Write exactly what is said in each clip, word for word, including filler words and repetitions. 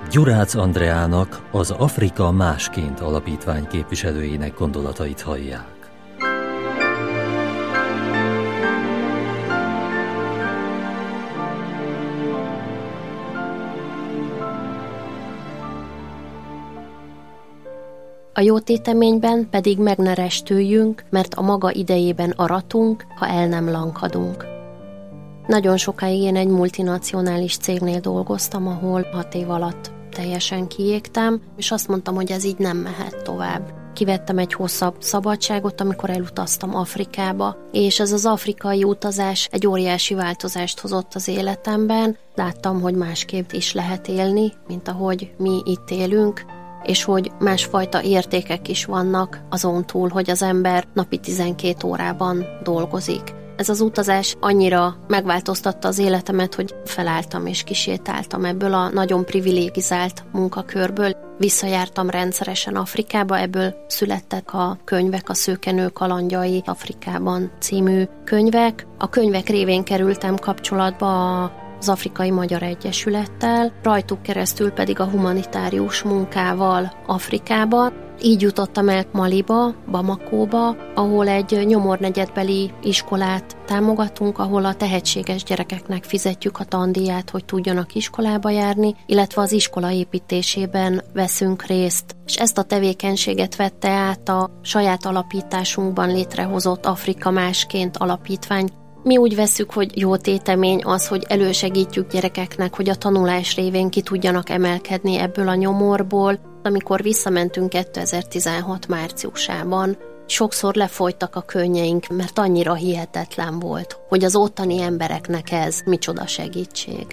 Gyurácz Andreának, az Afrika Másként alapítvány képviselőjének gondolatait hallják. A jótéteményben pedig meg ne restüljünk, mert a maga idejében aratunk, ha el nem lankadunk. Nagyon sokáig én egy multinacionális cégnél dolgoztam, ahol hat év alatt teljesen kiégtem, és azt mondtam, hogy ez így nem mehet tovább. Kivettem egy hosszabb szabadságot, amikor elutaztam Afrikába, és ez az afrikai utazás egy óriási változást hozott az életemben. Láttam, hogy másképp is lehet élni, mint ahogy mi itt élünk, és hogy másfajta értékek is vannak azon túl, hogy az ember napi tizenkét órában dolgozik. Ez az utazás annyira megváltoztatta az életemet, hogy felálltam és kisétáltam ebből a nagyon privilégizált munkakörből. Visszajártam rendszeresen Afrikába, ebből születtek a könyvek, a Szőkenő kalandjai Afrikában című könyvek. A könyvek révén kerültem kapcsolatba az Afrikai Magyar Egyesülettel, rajtuk keresztül pedig a humanitárius munkával Afrikában. Így jutottam el Maliba, Bamakóba, ahol egy nyomornegyedbeli iskolát támogatunk, ahol a tehetséges gyerekeknek fizetjük a tandíját, hogy tudjanak iskolába járni, illetve az iskola építésében veszünk részt. És ezt a tevékenységet vette át a saját alapításunkban létrehozott Afrika Másként alapítvány. Mi úgy vesszük, hogy jó tétemény az, hogy elősegítjük gyerekeknek, hogy a tanulás révén ki tudjanak emelkedni ebből a nyomorból. Amikor visszamentünk kétezer-tizenhat márciusában, sokszor lefolytak a könnyeink, mert annyira hihetetlen volt, hogy az ottani embereknek ez micsoda segítség.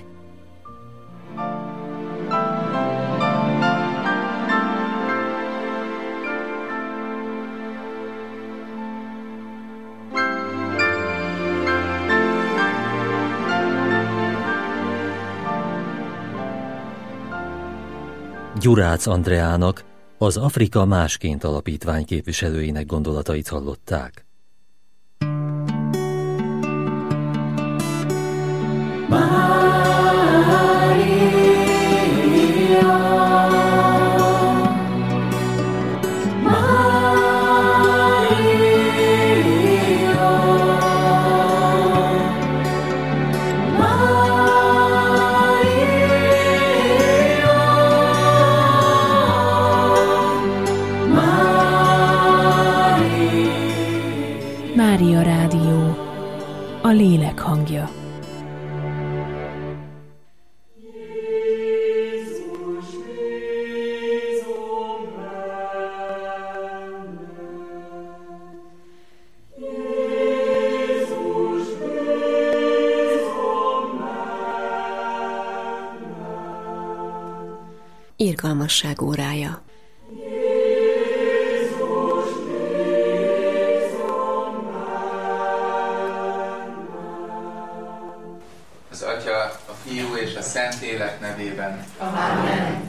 Gyurácz Andreának, az Afrika Másként alapítvány képviselőinek gondolatait hallották. Mária Rádió, a lélek hangja. Irgalmasság órája. Az Atya, a Fiú és a Szentlélek nevében. Amen.